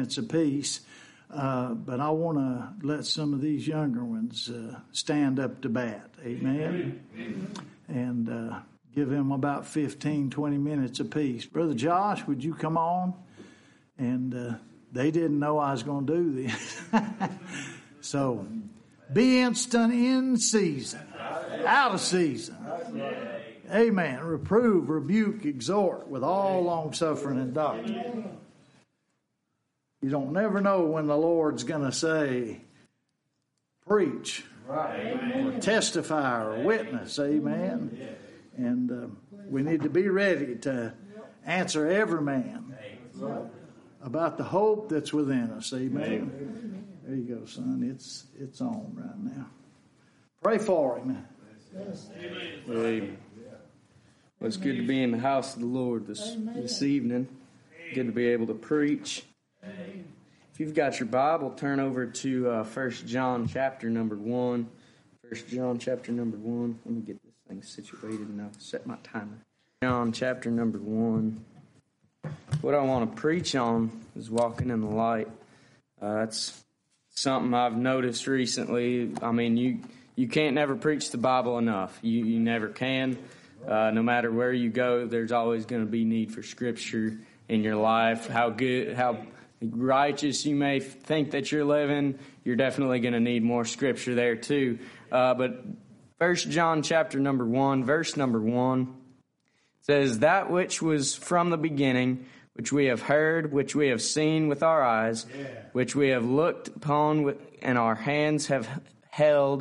minutes apiece. But I want to let some of these younger ones stand up to bat. Amen. And give them about 15, 20 minutes apiece. Brother Josh, would you come on? And they didn't know I was going to do this. So, be instant in season, out of season. Amen. Reprove, rebuke, exhort with all long suffering and doctrine. You don't never know when the Lord's going to say, preach, or testify, or witness. Amen. And we need to be ready to answer every man about the hope that's within us. Amen. There you go, son. It's on right now. Pray for him. Amen. Well, it's good to be in the house of the Lord this evening. Good to be able to preach. If you've got your Bible, turn over to 1 John chapter number 1. 1 John chapter number 1. Let me get this thing situated and I'll set my timer. John chapter number 1. What I want to preach on is walking in the light. That's something I've noticed recently. I mean, you can't never preach the Bible enough. You never can. No matter where you go, there's always going to be need for Scripture in your life. How good, how righteous you may think that you're living, you're definitely going to need more Scripture there too. But 1 John chapter number 1, verse number 1 says, "That which was from the beginning, which we have heard, which we have seen with our eyes, which we have looked upon and our hands have handled,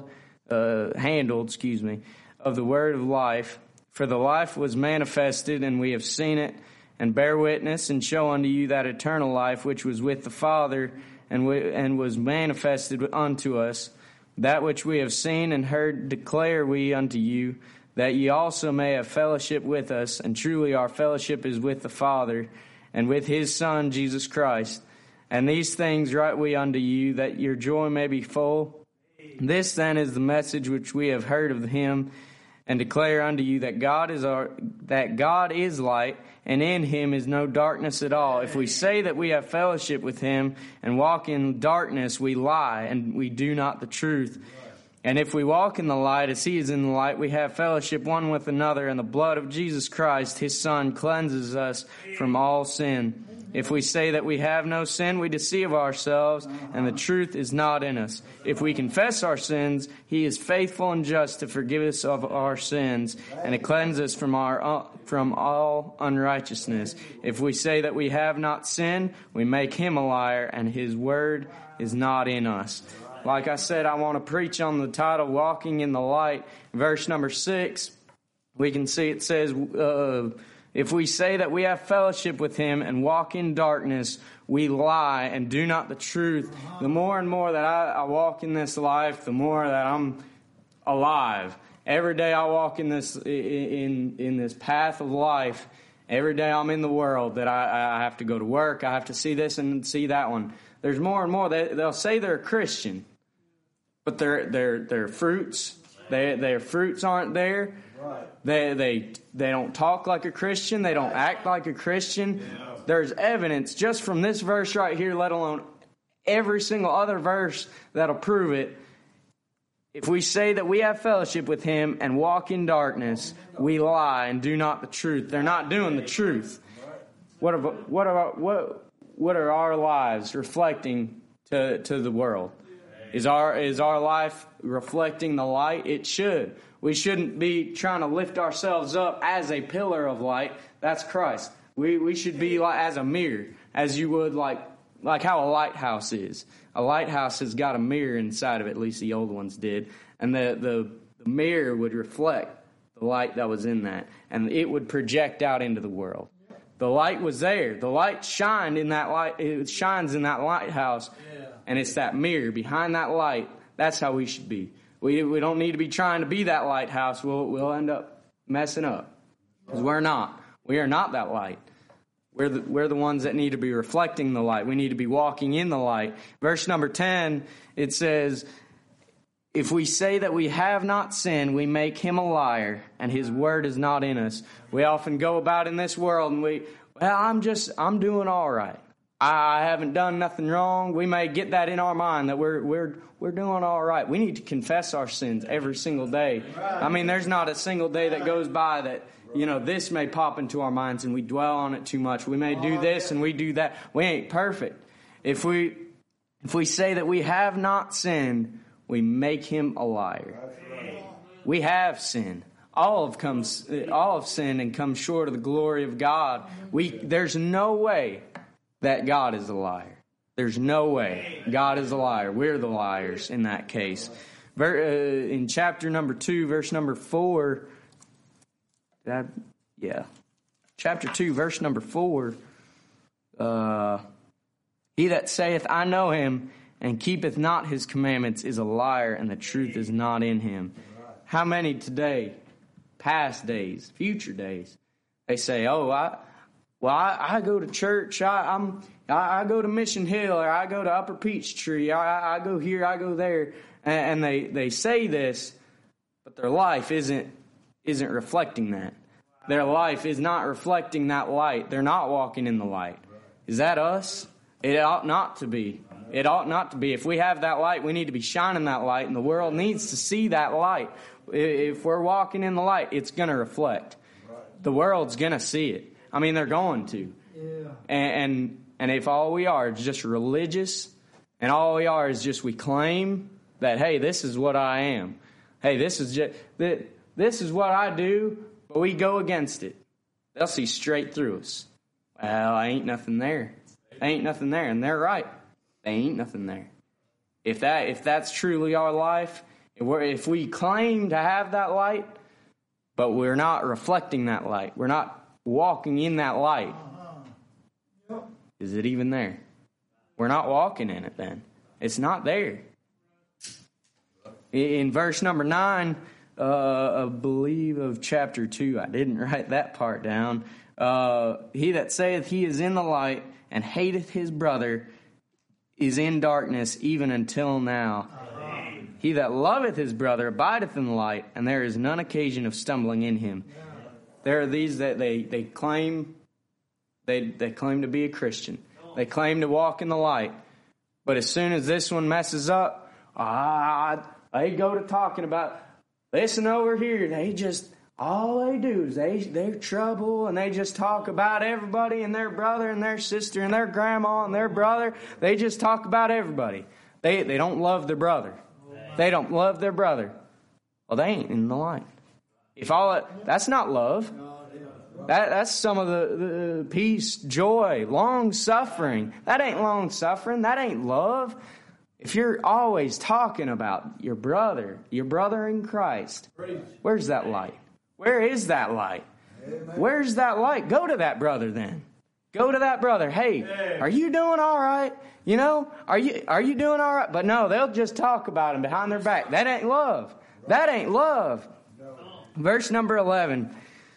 of the word of life. For the life was manifested, and we have seen it, and bear witness, and show unto you that eternal life which was with the Father, and was manifested unto us. That which we have seen and heard declare we unto you, that ye also may have fellowship with us. And truly our fellowship is with the Father, and with his Son, Jesus Christ. And these things write we unto you, that your joy may be full. This then is the message which we have heard of him, and declare unto you that God is light, and in him is no darkness at all. If we say that we have fellowship with him and walk in darkness, we lie, and we do not the truth. And if we walk in the light as he is in the light, we have fellowship one with another, and the blood of Jesus Christ, his Son, cleanses us from all sin. If we say that we have no sin, we deceive ourselves, and the truth is not in us. If we confess our sins, he is faithful and just to forgive us of our sins, and to cleanse us from all unrighteousness. If we say that we have not sinned, we make him a liar, and his word is not in us." Like I said, I want to preach on the title, Walking in the Light. Verse number 6, we can see it says, if we say that we have fellowship with him and walk in darkness, we lie and do not the truth. The more and more that I walk in this life, the more that I'm alive. Every day I walk in this path of life. Every day I'm in the world that I have to go to work. I have to see this and see that one. There's more and more. They'll say they're a Christian, but their fruits, their fruits aren't there. They don't talk like a Christian. They don't act like a Christian. There's evidence just from this verse right here, let alone every single other verse that'll prove it. If we say that we have fellowship with him and walk in darkness, we lie and do not the truth. They're not doing the truth. What are our lives reflecting to the world? Is our life reflecting the light? It should. We shouldn't be trying to lift ourselves up as a pillar of light. That's Christ. We should be like as a mirror, as you would like how a lighthouse is. A lighthouse has got a mirror inside of it, at least the old ones did. And the mirror would reflect the light that was in that. And it would project out into the world. The light was there. The light shined in that light. It shines in that lighthouse. And it's that mirror behind that light. That's how we should be. We don't need to be trying to be that lighthouse. We'll end up messing up. Because we're not. We are not that light. We're the ones that need to be reflecting the light. We need to be walking in the light. Verse number 10, it says, if we say that we have not sinned, we make him a liar, and his word is not in us. We often go about in this world and I'm doing all right. I haven't done nothing wrong. We may get that in our mind that we're doing all right. We need to confess our sins every single day. I mean, there's not a single day that goes by that, this may pop into our minds and we dwell on it too much. We may do this and we do that. We ain't perfect. If we say that we have not sinned, we make him a liar. We have sinned. All have sinned and come short of the glory of God. There's no way that God is a liar. There's no way God is a liar. We're the liars in that case. In chapter number 2, verse number 4. Chapter 2, verse number 4. He that saith, I know him, and keepeth not his commandments is a liar, and the truth is not in him. How many today, past days, future days, they say, I go to church, I go to Mission Hill, or I go to Upper Peachtree, I go here, I go there, and they say this, but their life isn't reflecting that. Their life is not reflecting that light. They're not walking in the light. Is that us? It ought not to be. It ought not to be. If we have that light, we need to be shining that light, and the world needs to see that light. If we're walking in the light, it's going to reflect. The world's going to see it. I mean, they're going to. Yeah. And if all we are is just religious, and all we are is just we claim that, hey, this is what I am. Hey, this is what I do, but we go against it. They'll see straight through us. Well, ain't nothing there. Ain't nothing there, and they're right. There ain't nothing there. If that's truly our life, if we claim to have that light, but we're not reflecting that light, we're not walking in that light, is it even there? We're not walking in it then. It's not there. In verse number 9, I believe of chapter 2, I didn't write that part down. He that saith he is in the light and hateth his brother is in darkness even until now. He that loveth his brother abideth in the light, and there is none occasion of stumbling in him. There are these that they claim they claim to be a Christian. They claim to walk in the light. But as soon as this one messes up, they go to talking about, listen over here, all they do is they're trouble, and they just talk about everybody and their brother and their sister and their grandma and their brother. They just talk about everybody. They don't love their brother. They don't love their brother. Well, they ain't in the light. That's not love. That's some of the peace, joy, long suffering. That ain't long suffering. That ain't love. If you're always talking about your brother in Christ, where's that light? Where is that light? Where's that light? Go to that brother then. Go to that brother. Hey, are you doing all right? Are you doing all right? But no, they'll just talk about him behind their back. That ain't love. That ain't love. Verse number 11.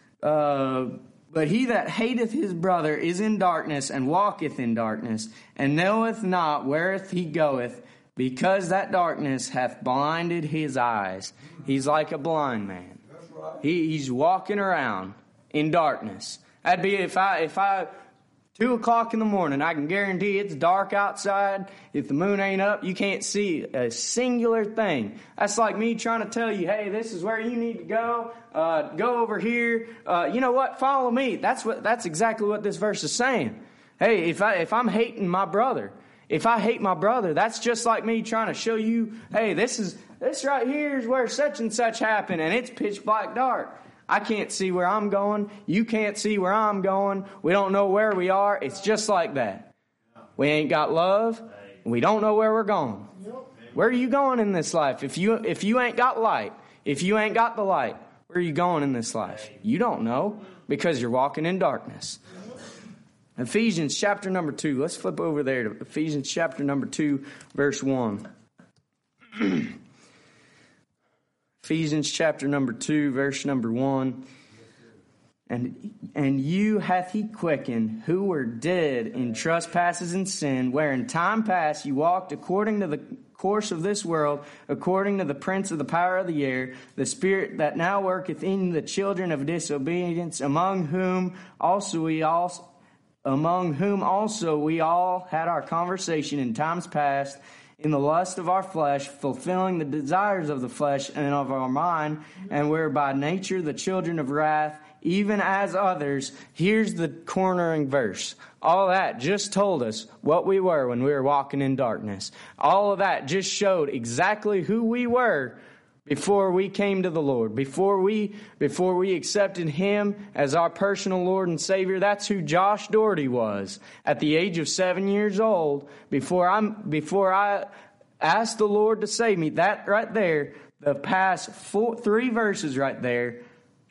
But he that hateth his brother is in darkness and walketh in darkness, and knoweth not whereth he goeth, because that darkness hath blinded his eyes. He's like a blind man. He's walking around in darkness. That'd be if I 2 o'clock in the morning, I can guarantee it's dark outside. If the moon ain't up, you can't see a singular thing. That's like me trying to tell you, hey, this is where you need to go. Go over here. You know what? Follow me. That's exactly what this verse is saying. Hey, if I'm hating my brother, if I hate my brother, that's just like me trying to show you, hey, this right here is where such and such happened, and it's pitch black dark. I can't see where I'm going. You can't see where I'm going. We don't know where we are. It's just like that. We ain't got love. We don't know where we're going. Where are you going in this life? If you ain't got light, if you ain't got the light, where are you going in this life? You don't know, because you're walking in darkness. Ephesians chapter number 2. Let's flip over there to Ephesians chapter number 2, verse 1. Ephesians chapter number 2, verse number 1. And you hath he quickened, who were dead in trespasses and sin, where in time past you walked according to the course of this world, according to the prince of the power of the air, the spirit that now worketh in the children of disobedience, among whom also we all among whom also we all had our conversation in times past, in the lust of our flesh, fulfilling the desires of the flesh and of our mind, and were by nature the children of wrath, even as others. Here's the cornering verse. All that just told us what we were when we were walking in darkness. All of that just showed exactly who we were before we came to the Lord, before we accepted Him as our personal Lord and Savior. That's who Josh Doherty was at the age of 7 years old. Before I asked the Lord to save me, that right there, the past 3 verses right there.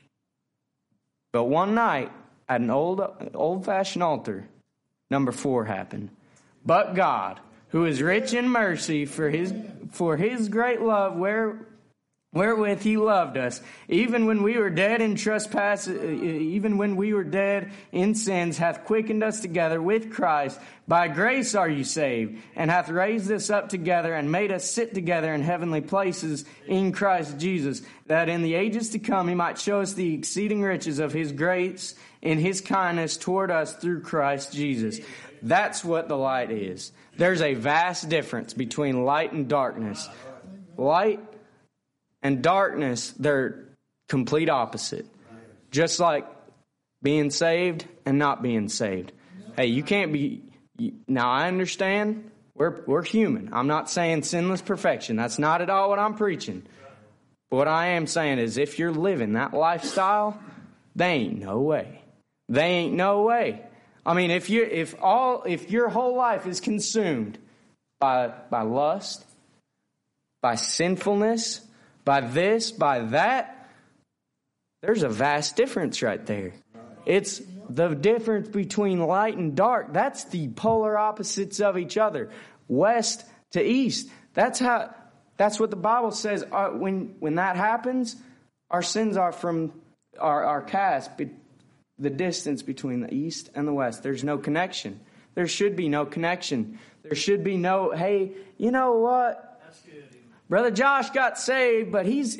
But one night at an old-fashioned altar, number 4 happened. But God, who is rich in mercy, for His great love, wherewith He loved us, even when we were dead in trespasses, even when we were dead in sins, hath quickened us together with Christ. By grace are you saved, and hath raised us up together, and made us sit together in heavenly places in Christ Jesus, that in the ages to come He might show us the exceeding riches of His grace in His kindness toward us through Christ Jesus. That's what the light is. There's a vast difference between light and darkness. Light and darkness, they're complete opposite. Just like being saved and not being saved. Hey, you can't be... Now, I understand we're human. I'm not saying sinless perfection. That's not at all what I'm preaching. But what I am saying is if you're living that lifestyle, they ain't no way. They ain't no way. I mean, if your whole life is consumed by lust, by sinfulness, by this, by that, there's a vast difference right there. It's the difference between light and dark. That's the polar opposites of each other. West to east. That's what the Bible says. When that happens, our sins are cast. The distance between the east and the west. There's no connection. There should be no connection. There should be no, hey, you know what? That's good. Brother Josh got saved, but he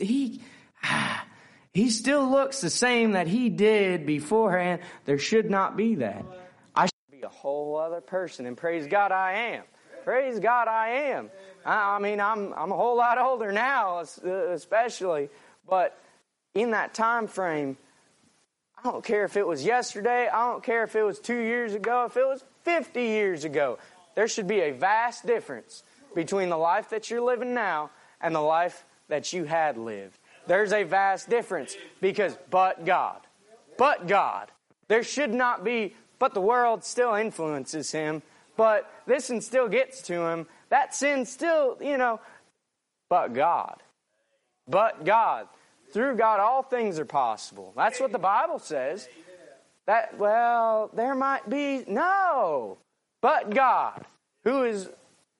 still looks the same that he did beforehand. There should not be that. I should be a whole other person, and praise God I am. Praise God I am. I mean, I'm a whole lot older now, especially, but in that time frame, I don't care if it was yesterday. I don't care if it was 2 years ago, if it was 50 years ago. There should be a vast difference between the life that you're living now and the life that you had lived. There's a vast difference because but God. There should not be, but the world still influences him. But this one still gets to him. That sin still, but God. But God. Through God, all things are possible. That's what the Bible says. There might be, no. But God, who is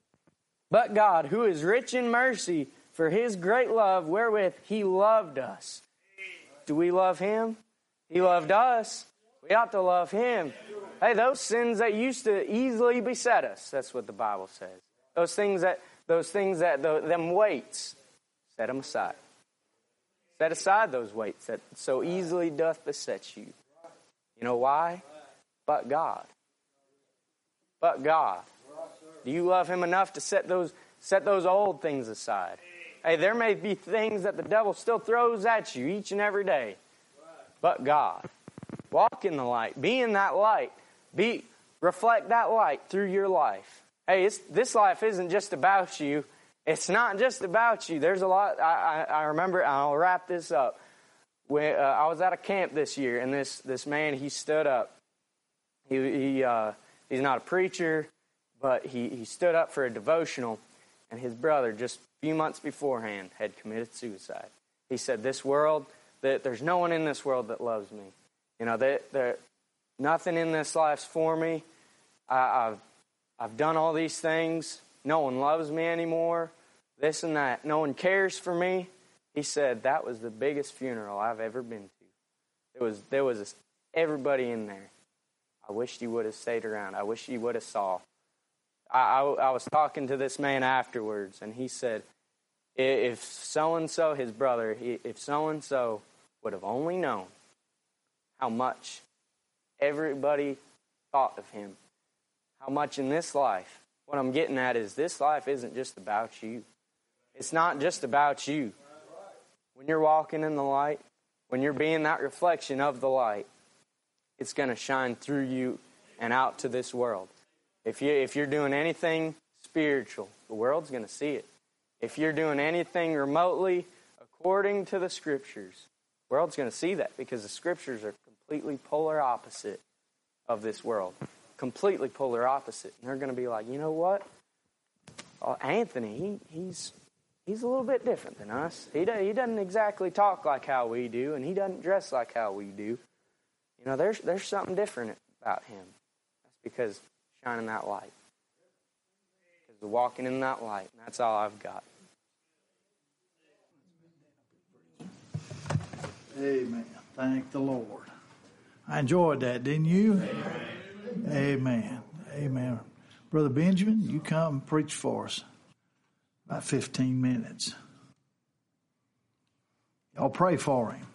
rich in mercy for His great love, wherewith He loved us. Do we love Him? He loved us. We ought to love Him. Hey, those sins that used to easily beset us, that's what the Bible says. Them weights, set them aside. Set aside those weights that so easily doth beset you. You know why? But God. But God. Do you love Him enough to set those old things aside? Hey, there may be things that the devil still throws at you each and every day. But God. Walk in the light. Be in that light. Reflect that light through your life. Hey, this life isn't just about you. It's not just about you. There's a lot. I remember, I'll wrap this up. When I was at a camp this year, and this man, he stood up. He's not a preacher, but he stood up for a devotional, and his brother, just a few months beforehand, had committed suicide. He said, "This world, there's no one in this world that loves me. Nothing in this life's for me. I've done all these things. No one loves me anymore. This and that. No one cares for me." He said, that was the biggest funeral I've ever been to. There was everybody in there. I wish you would have stayed around. I wish you would have saw. I was talking to this man afterwards, and he said, if so-and-so, his brother, if so-and-so would have only known how much everybody thought of him. How much in this life? What I'm getting at is this life isn't just about you. It's not just about you. When you're walking in the light, when you're being that reflection of the light, it's going to shine through you and out to this world. If you're doing anything spiritual, the world's going to see it. If you're doing anything remotely according to the Scriptures, the world's going to see that, because the Scriptures are completely polar opposite of this world. Completely polar opposite. And they're going to be like, you know what? Anthony, he's a little bit different than us. He doesn't exactly talk like how we do, and he doesn't dress like how we do. You know, there's something different about him. That's because shining that light. Because we're walking in that light, and that's all I've got. Amen. Thank the Lord. I enjoyed that, didn't you? Amen. Amen. Brother Benjamin, you come preach for us. About 15 minutes. Y'all pray for him.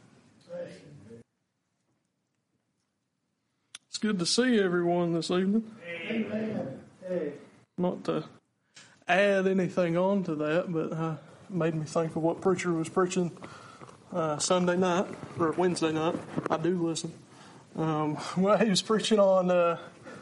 It's good to see everyone this evening. Amen. Hey. Not to add anything on to that, but it made me think of what preacher was preaching Sunday night, or Wednesday night. I do listen. Well, he was preaching on,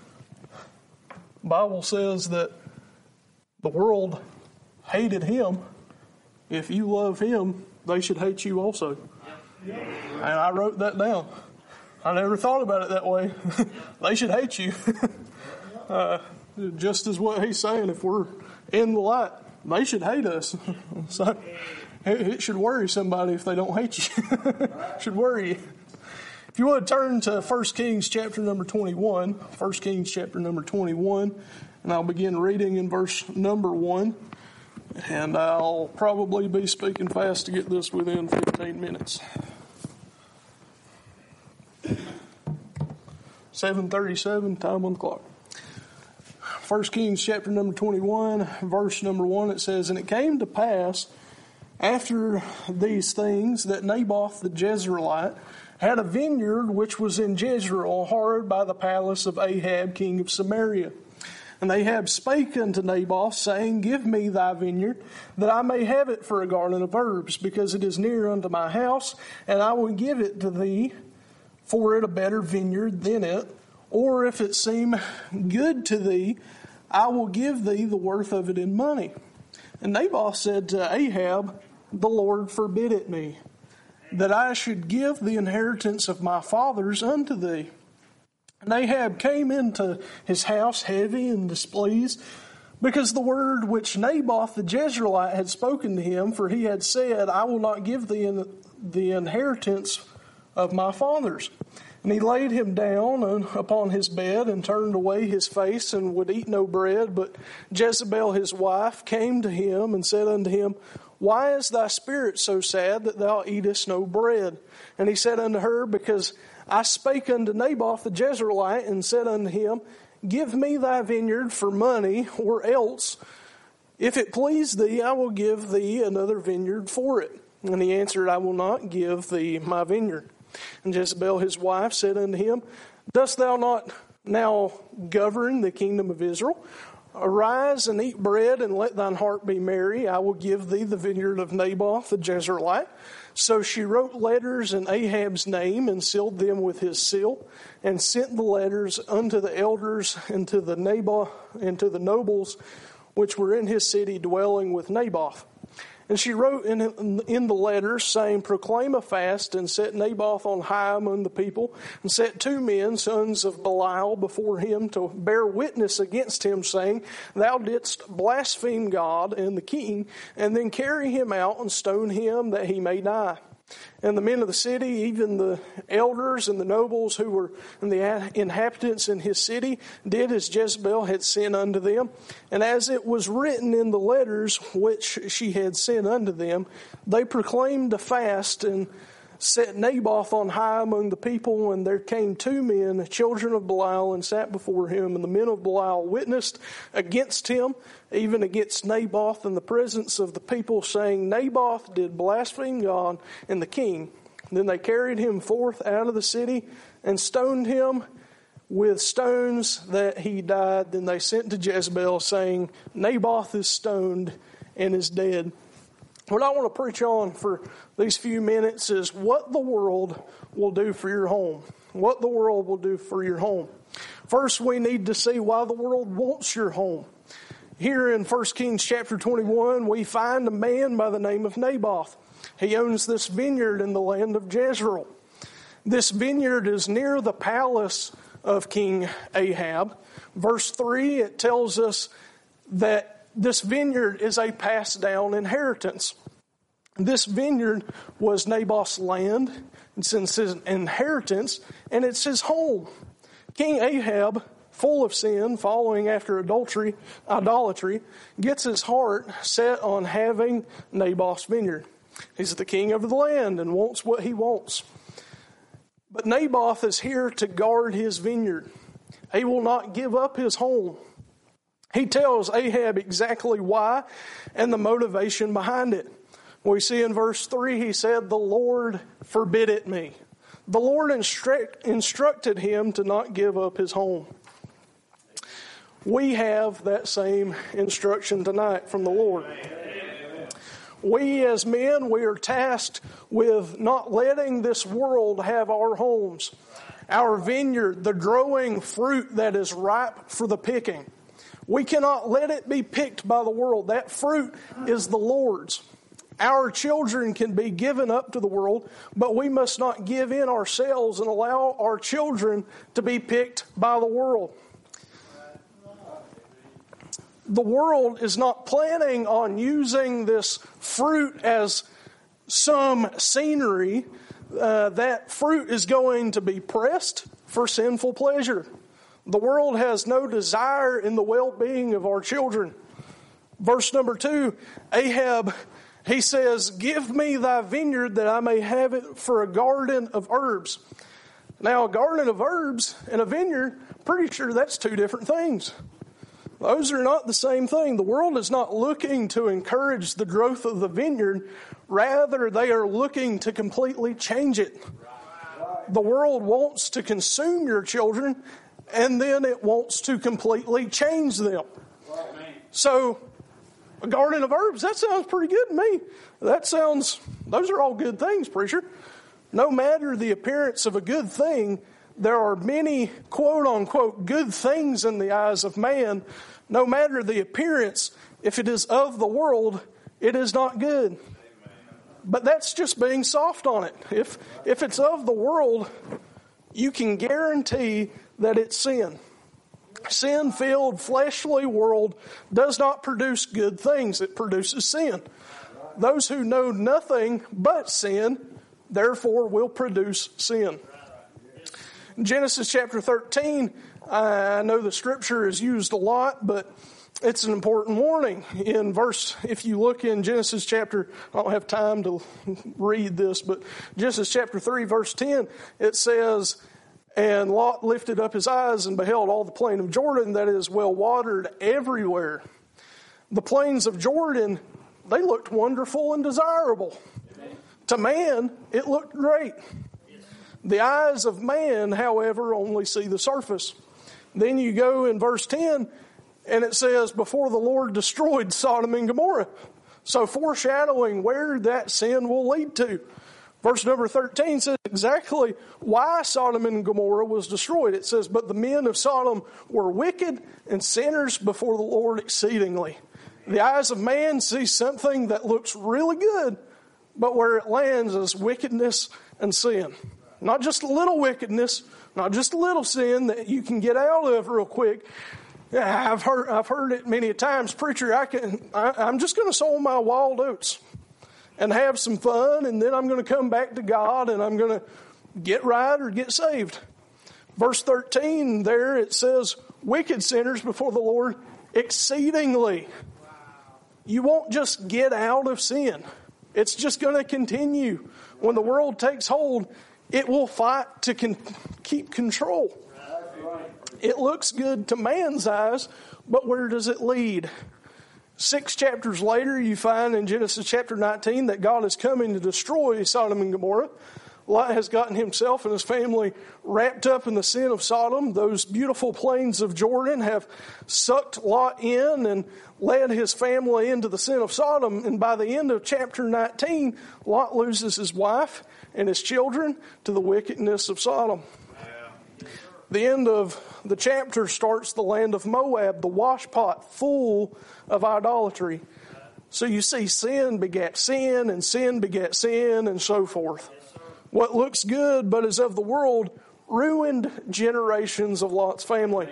Bible says that the world hated him. If you love him, they should hate you also. And I wrote that down. I never thought about it that way. They should hate you. Just as what he's saying, if we're in the light, they should hate us. So it should worry somebody if they don't hate you. It should worry you. If you would turn to 1 Kings chapter number 21, 1 Kings chapter number 21, and I'll begin reading in verse number 1. And I'll probably be speaking fast to get this within 15 minutes. 7:37, time on the clock. 1 Kings chapter number 21, verse number 1, it says, "And it came to pass after these things that Naboth the Jezreelite had a vineyard which was in Jezreel, hard by the palace of Ahab king of Samaria. And Ahab spake unto Naboth, saying, Give me thy vineyard, that I may have it for a garden of herbs, because it is near unto my house, and I will give it to thee for it a better vineyard than it. Or if it seem good to thee, I will give thee the worth of it in money. And Naboth said to Ahab, The Lord forbid it me, that I should give the inheritance of my fathers unto thee. And Ahab came into his house heavy and displeased, because the word which Naboth the Jezreelite had spoken to him, for he had said, I will not give thee the inheritance of my fathers. And he laid him down upon his bed and turned away his face and would eat no bread. But Jezebel his wife came to him and said unto him, Why is thy spirit so sad that thou eatest no bread? And he said unto her, Because I spake unto Naboth the Jezreelite and said unto him, Give me thy vineyard for money, or else, if it please thee, I will give thee another vineyard for it. And he answered, I will not give thee my vineyard. And Jezebel his wife said unto him, Dost thou not now govern the kingdom of Israel? Arise and eat bread, and let thine heart be merry. I will give thee the vineyard of Naboth the Jezreelite. So she wrote letters in Ahab's name, and sealed them with his seal, and sent the letters unto the elders and to the nobles which were in his city dwelling with Naboth. And she wrote in the letters, saying, Proclaim a fast, and set Naboth on high among the people, and set 2 men, sons of Belial, before him to bear witness against him, saying, Thou didst blaspheme God and the king, and then carry him out and stone him that he may die. And the men of the city, even the elders and the nobles who were and the inhabitants in his city, did as Jezebel had sent unto them. And as it was written in the letters which she had sent unto them, they proclaimed a fast and set Naboth on high among the people. And there came 2 men, children of Belial, and sat before him. And the men of Belial witnessed against him, even against Naboth, in the presence of the people, saying, Naboth did blaspheme God and the king. Then they carried him forth out of the city and stoned him with stones that he died. Then they sent to Jezebel, saying, Naboth is stoned and is dead. What I want to preach on for these few minutes is what the world will do for your home. What the world will do for your home. First, we need to see why the world wants your home. Here in 1 Kings chapter 21, we find a man by the name of Naboth. He owns this vineyard in the land of Jezreel. This vineyard is near the palace of King Ahab. Verse 3, it tells us that this vineyard is a passed down inheritance. This vineyard was Naboth's land. It's his inheritance, and it's his home. King Ahab, full of sin, following after idolatry, gets his heart set on having Naboth's vineyard. He's the king of the land and wants what he wants. But Naboth is here to guard his vineyard. He will not give up his home. He tells Ahab exactly why and the motivation behind it. We see in verse 3, he said, the Lord forbid it me. The Lord instructed him to not give up his home. We have that same instruction tonight from the Lord. We as men, we are tasked with not letting this world have our homes. Our vineyard, the growing fruit that is ripe for the picking. We cannot let it be picked by the world. That fruit is the Lord's. Our children can be given up to the world, but we must not give in ourselves and allow our children to be picked by the world. The world is not planning on using this fruit as some scenery. That fruit is going to be pressed for sinful pleasure. The world has no desire in the well-being of our children. Verse number 2, Ahab, he says, give me thy vineyard that I may have it for a garden of herbs. Now, a garden of herbs and a vineyard, pretty sure that's two different things. Those are not the same thing. The world is not looking to encourage the growth of the vineyard. Rather, they are looking to completely change it. The world wants to consume your children, and then it wants to completely change them. So, a garden of herbs, that sounds pretty good to me. Those are all good things, preacher. No matter the appearance of a good thing, there are many quote-unquote good things in the eyes of man. No matter the appearance, if it is of the world, it is not good. But that's just being soft on it. If it's of the world, you can guarantee that it's sin. Sin-filled, fleshly world does not produce good things. It produces sin. Those who know nothing but sin, therefore, will produce sin. Genesis chapter 13, I know the scripture is used a lot, but it's an important warning. If you look in Genesis chapter, I don't have time to read this, but Genesis chapter 3, verse 10, it says, and Lot lifted up his eyes and beheld all the plain of Jordan that is well watered everywhere. The plains of Jordan, they looked wonderful and desirable. To man, it looked great. The eyes of man, however, only see the surface. Then you go in verse 10, and it says, before the Lord destroyed Sodom and Gomorrah. So foreshadowing where that sin will lead to. Verse number 13 says exactly why Sodom and Gomorrah was destroyed. It says, but the men of Sodom were wicked and sinners before the Lord exceedingly. The eyes of man see something that looks really good, but where it lands is wickedness and sin. Not just a little wickedness, not just a little sin that you can get out of real quick. I've heard it many times, preacher. I'm just going to sow my wild oats and have some fun, and then I'm going to come back to God and I'm going to get right or get saved. Verse 13 there it says, wicked sinners before the Lord exceedingly. You won't just get out of sin. It's just going to continue. When the world takes hold, it will fight to keep control. It looks good to man's eyes, but where does it lead? 6 chapters later, you find in Genesis chapter 19 that God is coming to destroy Sodom and Gomorrah. Lot has gotten himself and his family wrapped up in the sin of Sodom. Those beautiful plains of Jordan have sucked Lot in and led his family into the sin of Sodom. And by the end of chapter 19, Lot loses his wife and his children to the wickedness of Sodom. The end of the chapter starts the land of Moab, the washpot full of idolatry. So you see sin begat sin, and sin begat sin, and so forth. What looks good but is of the world ruined generations of Lot's family.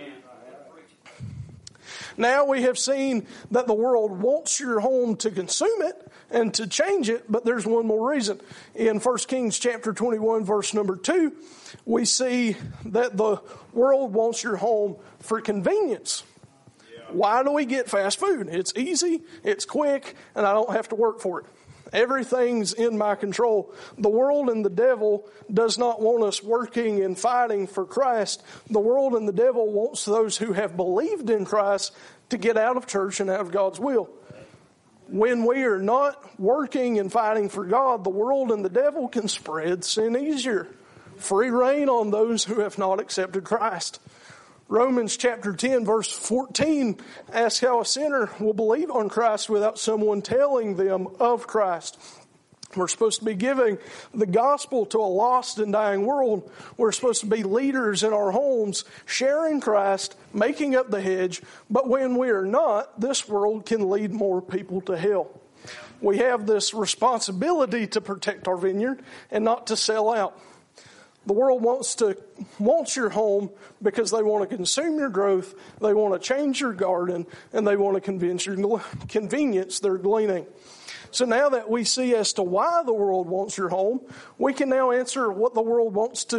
Now we have seen that the world wants your home to consume it and to change it, but there's one more reason. In 1 Kings chapter 21, verse number 2, we see that the world wants your home for convenience. Why do we get fast food? It's easy, it's quick, and I don't have to work for it. Everything's in my control. The world and the devil does not want us working and fighting for Christ. The world and the devil wants those who have believed in Christ to get out of church and out of God's will. When we are not working and fighting for God, the world and the devil can spread sin easier. Free reign on those who have not accepted Christ. Romans chapter 10 verse 14 asks how a sinner will believe on Christ without someone telling them of Christ. We're supposed to be giving the gospel to a lost and dying world. We're supposed to be leaders in our homes, sharing Christ, making up the hedge. But when we are not, this world can lead more people to hell. We have this responsibility to protect our vineyard and not to sell out. The world wants your home because they want to consume your growth, they want to change your garden, and they want to convenience their gleaning. So now that we see as to why the world wants your home, we can now answer what the world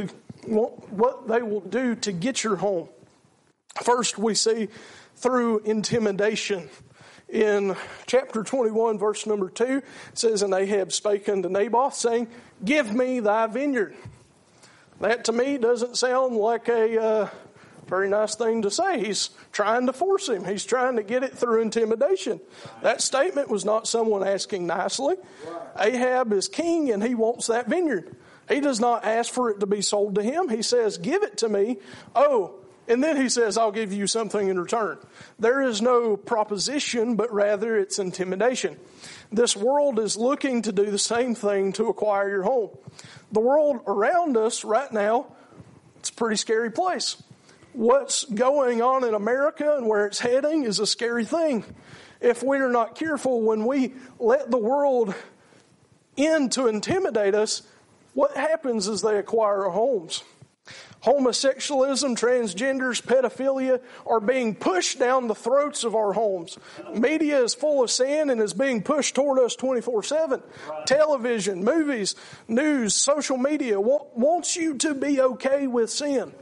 what they will do to get your home. First, we see through intimidation. In chapter 21, verse number 2, it says, "And Ahab spake unto Naboth, saying, Give me thy vineyard." That to me doesn't sound like a very nice thing to say. He's trying to force him. He's trying to get it through intimidation. That statement was not someone asking nicely. Ahab is king and he wants that vineyard. He does not ask for it to be sold to him. He says, "Give it to me." Oh, and then he says, "I'll give you something in return." There is no proposition, but rather it's intimidation. This world is looking to do the same thing to acquire your home. The world around us right now, it's a pretty scary place. What's going on in America and where it's heading is a scary thing. If we're not careful, when we let the world in to intimidate us, what happens is they acquire our homes. Homosexualism, transgenders, pedophilia are being pushed down the throats of our homes. Media is full of sin and is being pushed toward us 24/7. Television, movies, news, social media wants you to be okay with sin.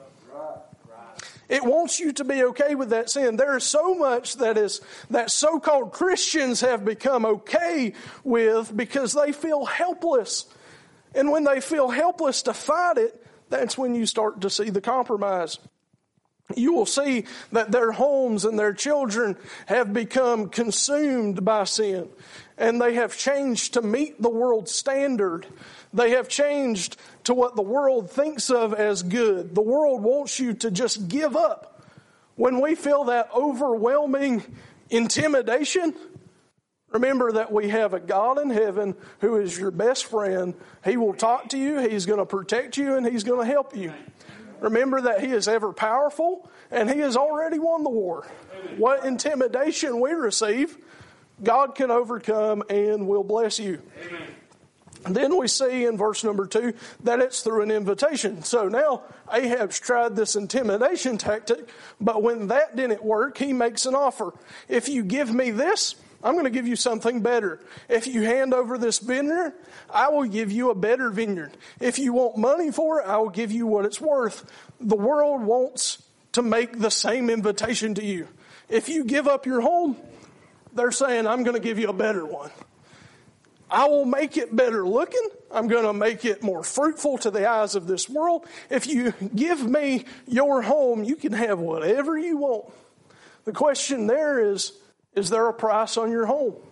It wants you to be okay with that sin. There is so much that so-called Christians have become okay with because they feel helpless. And when they feel helpless to fight it, that's when you start to see the compromise. You will see that their homes and their children have become consumed by sin. And they have changed to meet the world's standard. They have changed to what the world thinks of as good. The world wants you to just give up. When we feel that overwhelming intimidation, remember that we have a God in heaven who is your best friend. He will talk to you, He's going to protect you, and He's going to help you. Remember that He is ever powerful, and He has already won the war. What intimidation we receive, God can overcome and will bless you. Amen. And then we see in verse number 2 that it's through an invitation. So now Ahab's tried this intimidation tactic, but when that didn't work, he makes an offer. If you give me this, I'm going to give you something better. If you hand over this vineyard, I will give you a better vineyard. If you want money for it, I will give you what it's worth. The world wants to make the same invitation to you. If you give up your home, they're saying, I'm going to give you a better one. I will make it better looking. I'm going to make it more fruitful to the eyes of this world. If you give me your home, you can have whatever you want. The question there is there a price on your home?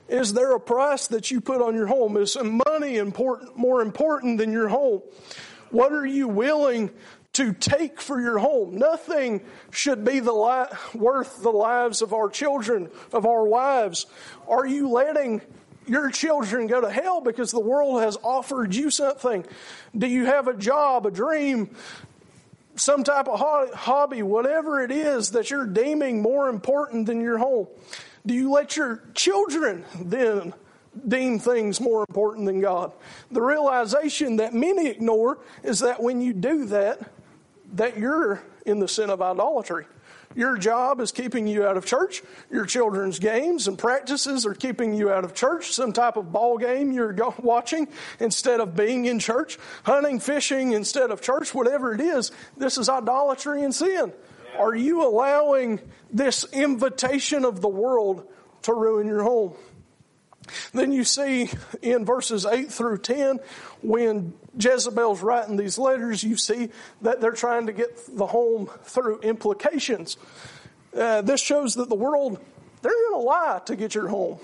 Is there a price that you put on your home? Is money more important than your home? What are you willing to take for your home? Nothing should be worth the lives of our children, of our wives. Are you letting your children go to hell because the world has offered you something? Do you have a job, a dream, some type of hobby, whatever it is that you're deeming more important than your home? Do you let your children then deem things more important than God? The realization that many ignore is that when you do that you're in the sin of idolatry. Your job is keeping you out of church. Your children's games and practices are keeping you out of church. Some type of ball game you're watching instead of being in church. Hunting, fishing instead of church, whatever it is. This is idolatry and sin. Are you allowing this invitation of the world to ruin your home? Then you see in verses 8 through 10, when Jezebel's writing these letters, you see that they're trying to get the home through implications. This shows that the world, they're going to lie to get your home.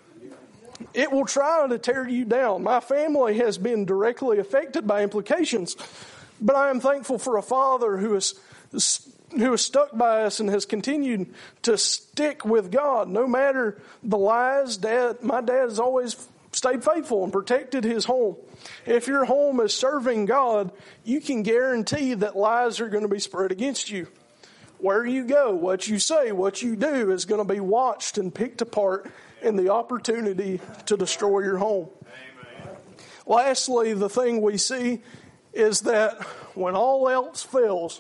It will try to tear you down. My family has been directly affected by implications, but I am thankful for a father who is stuck by us and has continued to stick with God. No matter the lies, my dad has always stayed faithful and protected his home. If your home is serving God, you can guarantee that lies are going to be spread against you. Where you go, what you say, what you do is going to be watched and picked apart in the opportunity to destroy your home. Amen. Lastly, the thing we see is that when all else fails,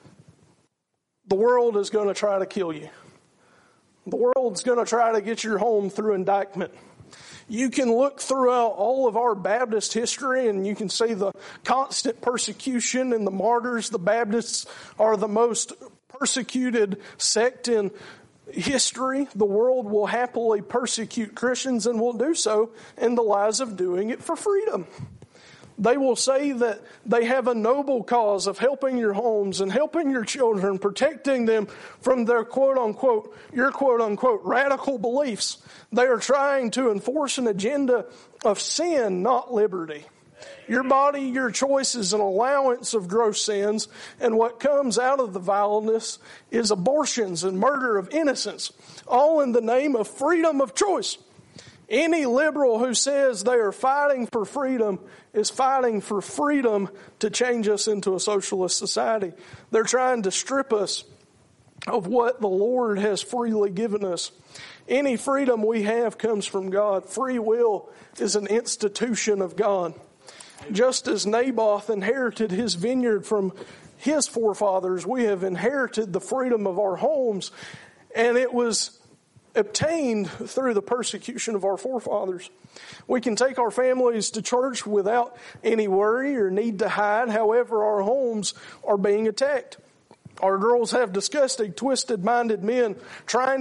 the world is going to try to kill you. The world's going to try to get your home through indictment. You can look throughout all of our Baptist history and you can see the constant persecution and the martyrs. The Baptists are the most persecuted sect in history. The world will happily persecute Christians and will do so in the lies of doing it for freedom. They will say that they have a noble cause of helping your homes and helping your children, protecting them from their quote-unquote, your quote-unquote radical beliefs. They are trying to enforce an agenda of sin, not liberty. Your body, your choice is an allowance of gross sins, and what comes out of the vileness is abortions and murder of innocents, all in the name of freedom of choice. Any liberal who says they are fighting for freedom is fighting for freedom to change us into a socialist society. They're trying to strip us of what the Lord has freely given us. Any freedom we have comes from God. Free will is an institution of God. Just as Naboth inherited his vineyard from his forefathers, we have inherited the freedom of our homes, and it was obtained through the persecution of our forefathers. We can take our families to church without any worry or need to hide. However, our homes are being attacked. Our girls have disgusting, twisted-minded men trying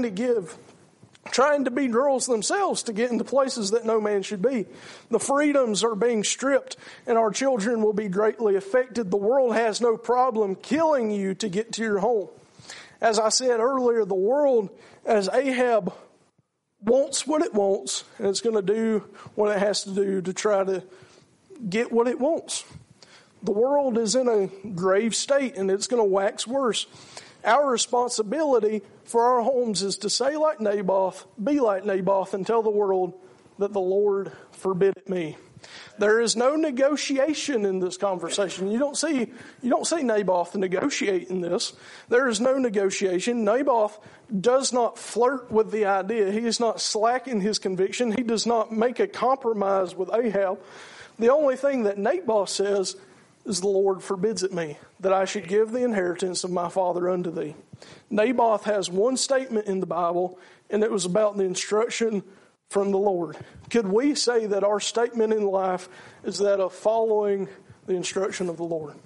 to be girls themselves to get into places that no man should be. The freedoms are being stripped, and our children will be greatly affected. The world has no problem killing you to get to your home. As I said earlier, the world, as Ahab, wants what it wants, and it's going to do what it has to do to try to get what it wants. The world is in a grave state, and it's going to wax worse. Our responsibility for our homes is to say like Naboth, be like Naboth, and tell the world that the Lord forbid it me. There is no negotiation in this conversation. You don't see Naboth negotiate in this. There is no negotiation. Naboth does not flirt with the idea. He is not slacking his conviction. He does not make a compromise with Ahab. The only thing that Naboth says is, the Lord forbids it me, that I should give the inheritance of my father unto thee. Naboth has one statement in the Bible, and it was about the instruction from the Lord. Could we say that our statement in life is that of following the instruction of the Lord?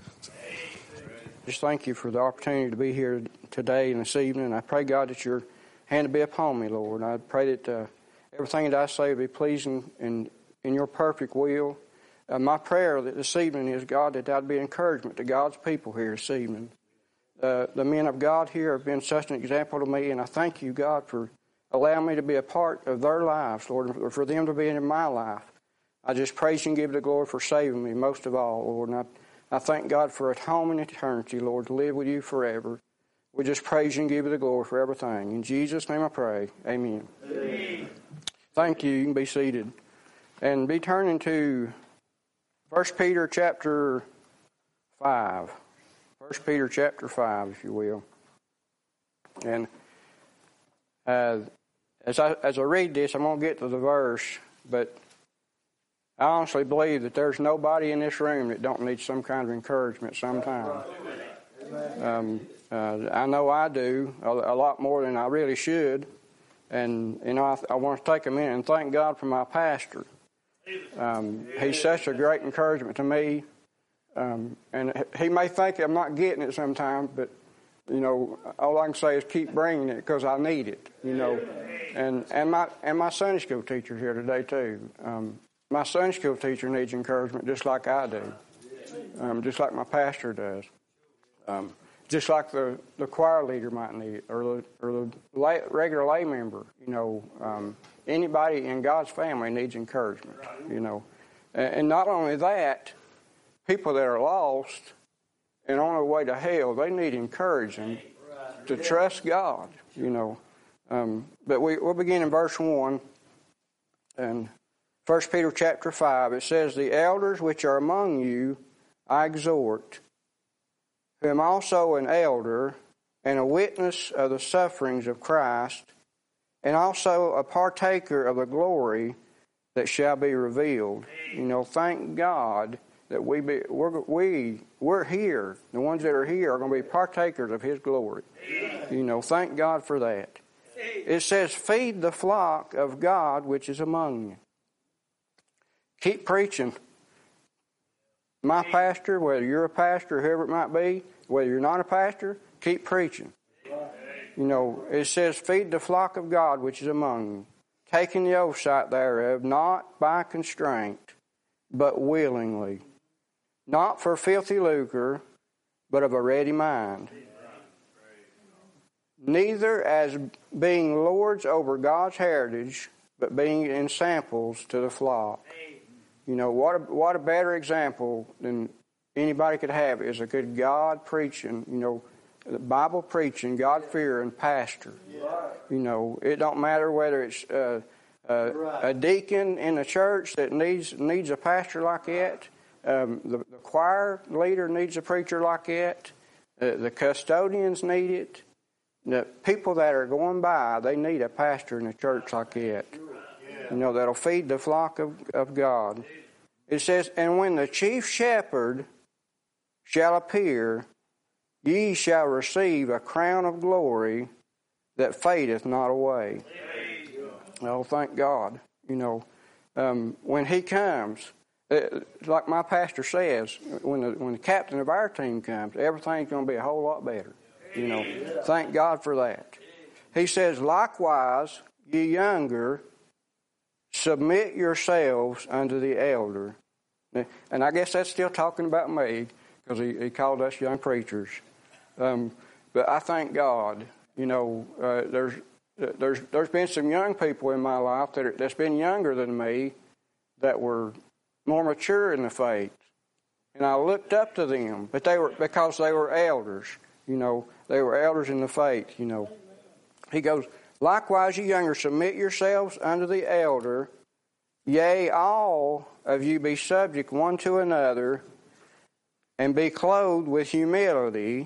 Just thank you for the opportunity to be here today and this evening. I pray, God, that your hand will be upon me, Lord. I pray that everything that I say will be pleasing in your perfect will. My prayer this evening is, God, that would be encouragement to God's people here this evening. The men of God here have been such an example to me, and I thank you, God, for allow me to be a part of their lives, Lord, for them to be in my life. I just praise you and give you the glory for saving me most of all, Lord. And I thank God for a home in eternity, Lord, to live with you forever. We just praise you and give you the glory for everything. In Jesus' name I pray. Amen. Amen. Thank you. You can be seated. And be turning to 1 Peter chapter 5. 1 Peter chapter 5, if you will. And as I read this, I'm going to get to the verse, but I honestly believe that there's nobody in this room that don't need some kind of encouragement sometime. I know I do, a lot more than I really should. And, I want to take a minute and thank God for my pastor. He's such a great encouragement to me. And he may think I'm not getting it sometimes, but, all I can say is keep bringing it because I need it, And my Sunday school teacher here today, too. My Sunday school teacher needs encouragement just like I do, just like my pastor does, just like the choir leader might need it, or the regular lay member. Anybody in God's family needs encouragement. And not only that, people that are lost and on their way to hell, they need encouraging to trust God. But we'll begin in verse 1 and 1 Peter chapter 5, it says, "The elders which are among you I exhort, who am also an elder and a witness of the sufferings of Christ, and also a partaker of the glory that shall be revealed." Thank God that we're here. The ones that are here are going to be partakers of His glory. Thank God for that. It says, "Feed the flock of God which is among you." Keep preaching. My pastor, whether you're a pastor, whoever it might be, whether you're not a pastor, keep preaching. It says, "Feed the flock of God which is among you, taking the oversight thereof, not by constraint, but willingly, not for filthy lucre, but of a ready mind. Neither as being lords over God's heritage, but being ensamples to the flock." What a better example than anybody could have is a good God preaching, the Bible preaching, God-fearing pastor. It don't matter whether it's a deacon in the church that needs a pastor like that. The choir leader needs a preacher like that. The custodians need it. The people that are going by, they need a pastor in a church like that. That'll feed the flock of God. It says, "And when the chief shepherd shall appear, ye shall receive a crown of glory that fadeth not away." Oh, thank God. When He comes, like my pastor says, when the captain of our team comes, everything's going to be a whole lot better. Thank God for that. He says, "Likewise, ye younger, submit yourselves unto the elder." And I guess that's still talking about me, because he called us young preachers. But I thank God. There's been some young people in my life that's been younger than me that were more mature in the faith, and I looked up to them. But because they were elders. They were elders in the faith. He goes, "Likewise, ye younger, submit yourselves unto the elder. Yea, all of you be subject one to another, and be clothed with humility."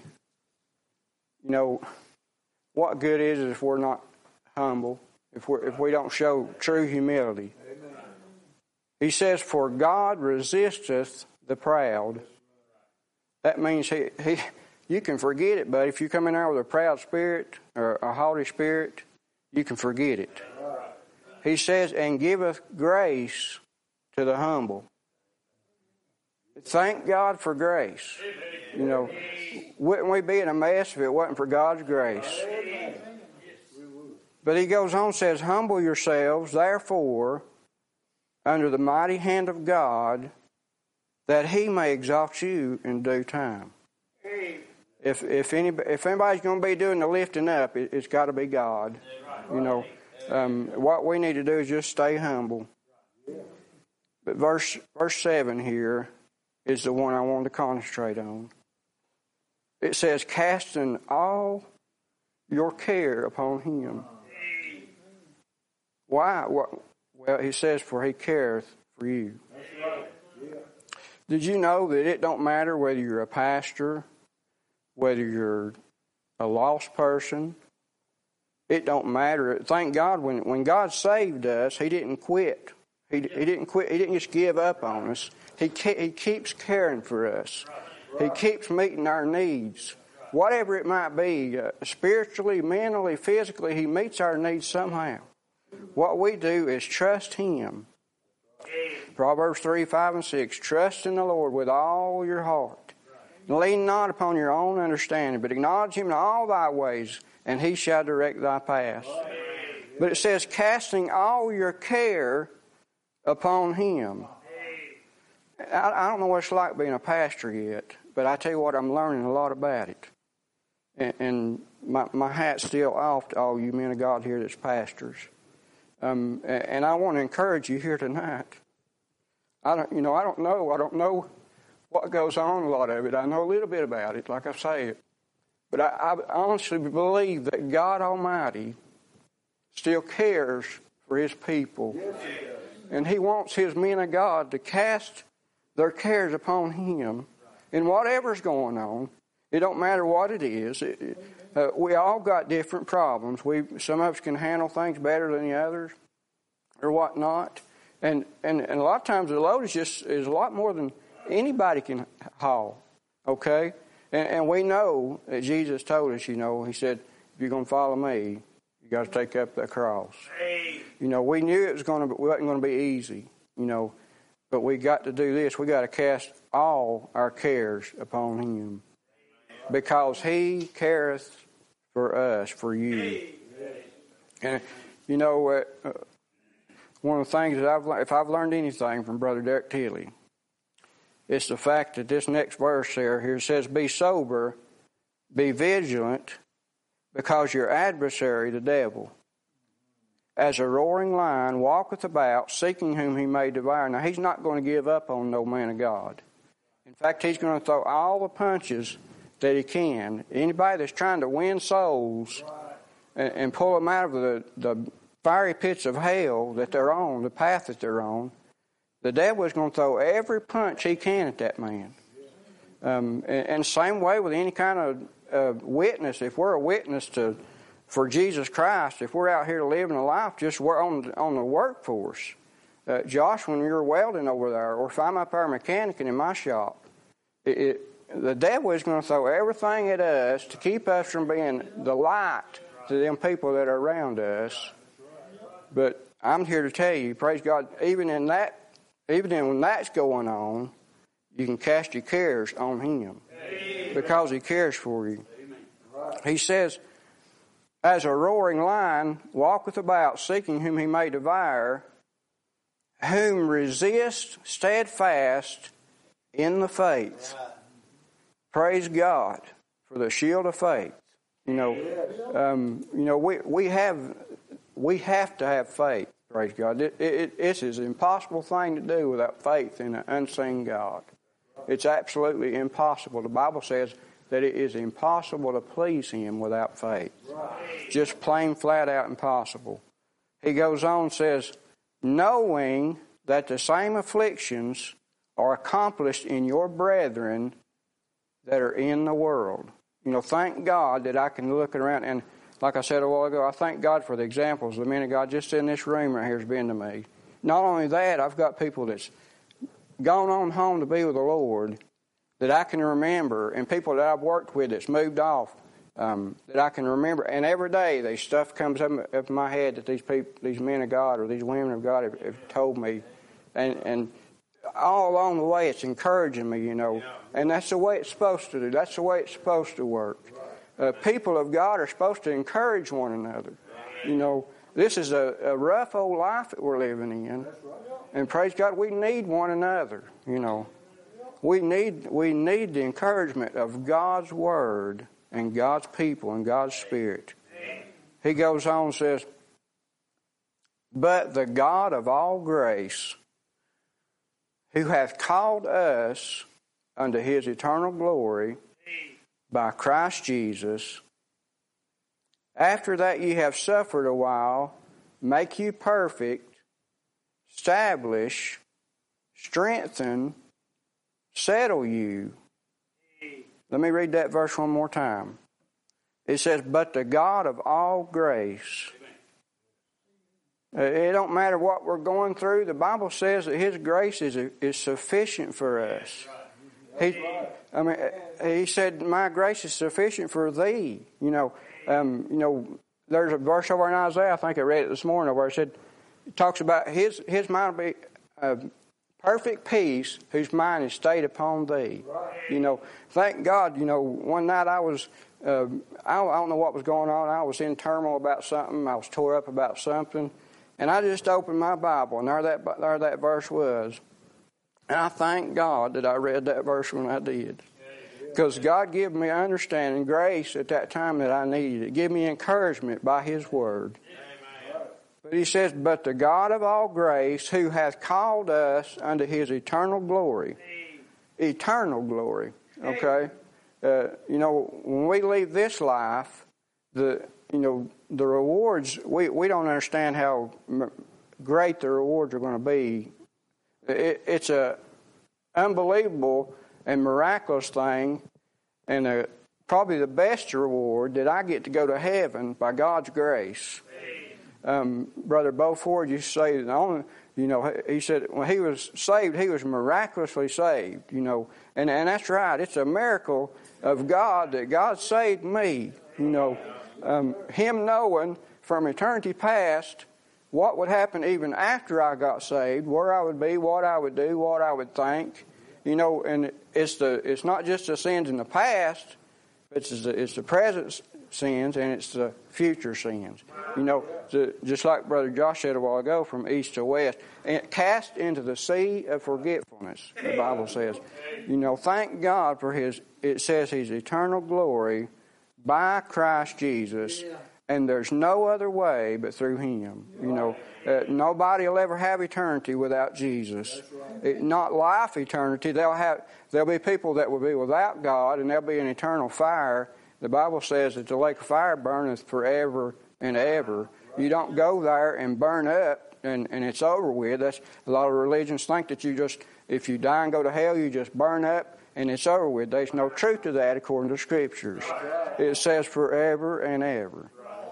What good is it if we're not humble, if we don't show true humility? Amen. He says, "For God resisteth the proud." That means you can forget it, but if you come in there with a proud spirit or a haughty spirit, you can forget it. He says, "And giveth grace to the humble." Thank God for grace. Wouldn't we be in a mess if it wasn't for God's grace? But he goes on and says, "Humble yourselves, therefore, under the mighty hand of God, that He may exalt you in due time." If anybody's going to be doing the lifting up, it's got to be God. What we need to do is just stay humble. But verse 7 here is the one I wanted to concentrate on. It says, casting all your care upon him. Why? Well, he says, for he careth for you. Did you know that it don't matter whether you're a pastor, whether you're a lost person? It don't matter. Thank God, when God saved us, He didn't quit. He didn't quit. He didn't just give up on us. He keeps caring for us. He keeps meeting our needs. Whatever it might be, spiritually, mentally, physically, He meets our needs somehow. What we do is trust Him. Proverbs 3, 5, and 6. Trust in the Lord with all your heart. Lean not upon your own understanding, but acknowledge Him in all thy ways, and He shall direct thy paths. But it says, casting all your care upon Him. I don't know what it's like being a pastor yet, but I tell you what, I'm learning a lot about it. And my hat's still off to all you men of God here that's pastors. And I want to encourage you here tonight. I don't know what goes on, a lot of it. I know a little bit about it, like I say. But I honestly believe that God Almighty still cares for His people. And He wants His men of God to cast their cares upon Him. And whatever's going on, it don't matter what it is. We all got different problems. Some of us can handle things better than the others, or whatnot. And a lot of times the load is a lot more than anybody can haul. Okay? And we know that Jesus told us, He said, if you're going to follow me, you got to take up that cross. We knew it wasn't going to be easy, but we got to do this. We got to cast all our cares upon Him, because He careth for us, for you. And one of the things that if I've learned anything from Brother Derek Tilley, it's the fact that this next verse here says, be sober, be vigilant, because your adversary, the devil, as a roaring lion, walketh about, seeking whom he may devour. Now, he's not going to give up on no man of God. In fact, he's going to throw all the punches that he can. Anybody that's trying to win souls and pull them out of the fiery pits of hell that they're on, the path that they're on, the devil is going to throw every punch he can at that man. And same way with any kind of witness. If we're a witness for Jesus Christ, if we're out here living a life, just we're on the workforce. Josh, when you're welding over there, or if I'm up there mechanicing in my shop, the devil is going to throw everything at us to keep us from being the light to them people that are around us. But I'm here to tell you, praise God, even when that's going on, you can cast your cares on Him, because He cares for you. He says, as a roaring lion walketh about, seeking whom he may devour, whom resist steadfast in the faith. Praise God for the shield of faith. We have to have faith. Praise God. It's an impossible thing to do without faith in an unseen God. It's absolutely impossible. The Bible says that it is impossible to please Him without faith. Just plain, flat out impossible. He goes on and says, knowing that the same afflictions are accomplished in your brethren that are in the world. Thank God that I can look around, and like I said a while ago, I thank God for the examples the men of God just in this room right here has been to me. Not only that, I've got people that's gone on home to be with the Lord that I can remember, and people that I've worked with that's moved off that I can remember. And every day, stuff comes up in my head that these men of God or these women of God have told me, and all along the way, it's encouraging me, And that's the way it's supposed to do. That's the way it's supposed to work. People of God are supposed to encourage one another. This is a rough old life that we're living in. And praise God, we need one another, We need the encouragement of God's Word and God's people and God's Spirit. He goes on and says, but the God of all grace, who hath called us unto his eternal glory by Christ Jesus, after that ye have suffered a while, make you perfect, establish, strengthen, settle you. Let me read that verse one more time. It says, but the God of all grace. It don't matter what we're going through. The Bible says that his grace is sufficient for us. He said, my grace is sufficient for thee. There's a verse over in Isaiah, I think I read it this morning, where it talks about his mind will be perfect peace whose mind is stayed upon thee. Thank God, one night I was, I don't know what was going on. I was in turmoil about something. I was tore up about something. And I just opened my Bible, and there that verse was. And I thank God that I read that verse when I did. Because God gave me understanding, grace at that time that I needed. It gave me encouragement by his word. But he says, but the God of all grace, who hath called us unto his eternal glory. Eternal glory. Okay? When we leave this life, the rewards, we don't understand how great the rewards are going to be. It's a unbelievable and miraculous thing, and probably the best reward that I get to go to heaven by God's grace. Brother Beaufort used to say that he said when he was saved, he was miraculously saved. And that's right. It's a miracle of God that God saved me. Him knowing from eternity past what would happen even after I got saved, where I would be, what I would do, what I would think. And it's not just the sins in the past, it's the present sins and it's the future sins. Just like Brother Josh said a while ago, from east to west, and cast into the sea of forgetfulness, the Bible says. Thank God for his eternal glory by Christ Jesus, and there's no other way but through him. Nobody will ever have eternity without Jesus. Not life eternity. There'll be people that will be without God, and there'll be an eternal fire. The Bible says that the lake of fire burneth forever and ever. You don't go there and burn up and it's over with. That's a lot of religions think that if you die and go to hell, you just burn up and it's over with. There's no truth to that according to Scriptures. It says forever and ever.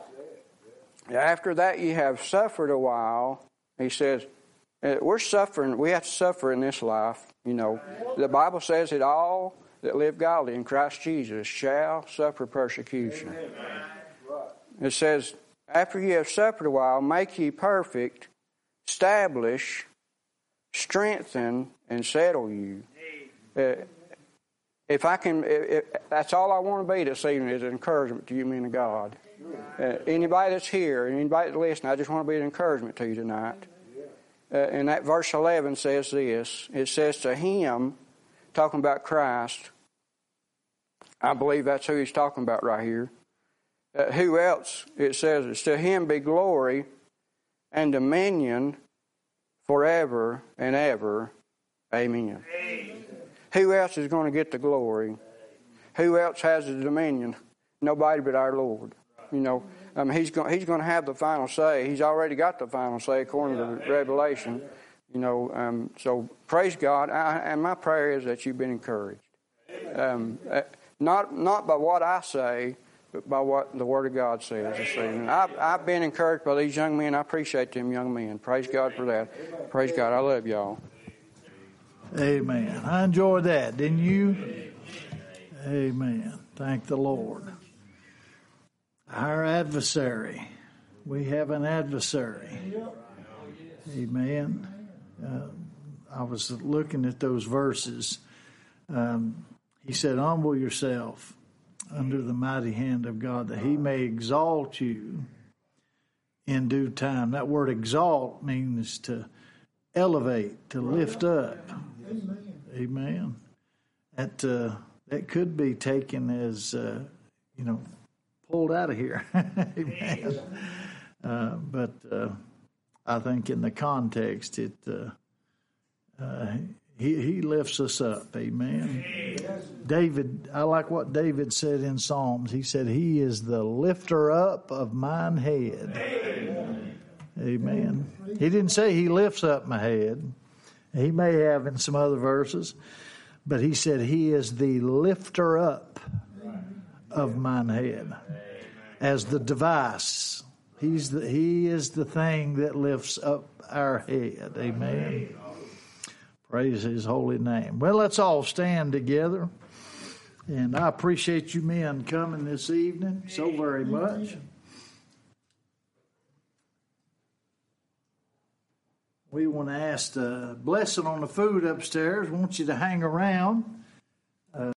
After that you have suffered a while, he says, we're suffering. We have to suffer in this life. The Bible says that all that live godly in Christ Jesus shall suffer persecution. It says, after you have suffered a while, make ye perfect, establish, strengthen, and settle you. If that's all I want to be this evening is an encouragement to you, men of God. Anybody that's here, anybody that's listening, I just want to be an encouragement to you tonight. And that verse 11 says this. It says to him, talking about Christ, I believe that's who he's talking about right here. Who else? It says, it's to him be glory and dominion forever and ever. Amen. Who else is going to get the glory? Who else has the dominion? Nobody but our Lord. He's going to have the final say. He's already got the final say according to Revelation. So praise God. And my prayer is that you've been encouraged. Not by what I say, but by what the Word of God says this evening. I've been encouraged by these young men. I appreciate them young men. Praise God for that. Praise God. I love y'all. Amen. I enjoyed that, didn't you? Amen. Thank the Lord. Our adversary. We have an adversary. Amen. I was looking at those verses. He said, humble yourself under the mighty hand of God, that he may exalt you in due time. That word exalt means to elevate, to lift up. Amen. That could be taken as, pulled out of here. Amen. But I think in the context, he lifts us up. Amen. David, I like what David said in Psalms. He said, He is the lifter up of mine head. Amen. He didn't say He lifts up my head. He may have in some other verses, but He said He is the lifter up of mine head. As the device, He is the thing that lifts up our head. Amen. Praise His holy name. Well, let's all stand together. And I appreciate you men coming this evening so very much. We want to ask the blessing on the food upstairs. We want you to hang around.